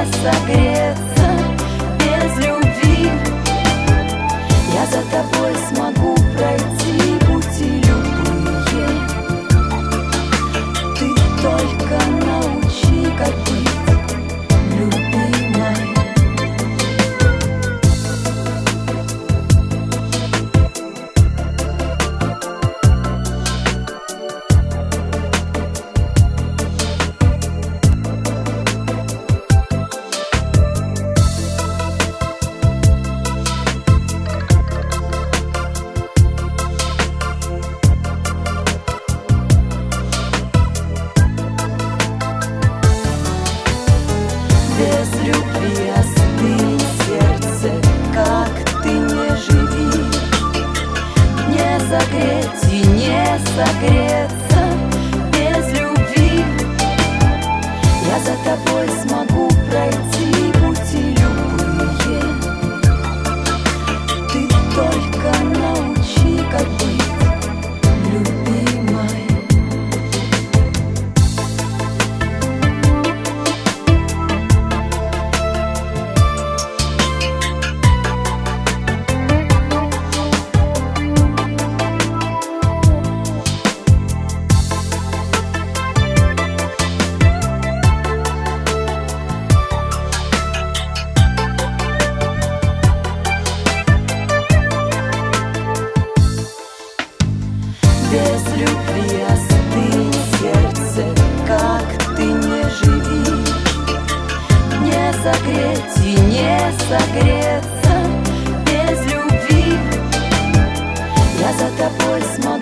согреться без любви. Я за тобой смогу пройти пути любые. Ты только научи, как быть любимой. Без любви остынь, сердце, как ты не живи. Не согреть и не согреться без любви. Я за тобой смогу пройти пути любые. Ты только научи, как быть любимой. Без любви остынь, сердце, как ты не живи. Не согреть и не согреться без любви. Я за тобой смогу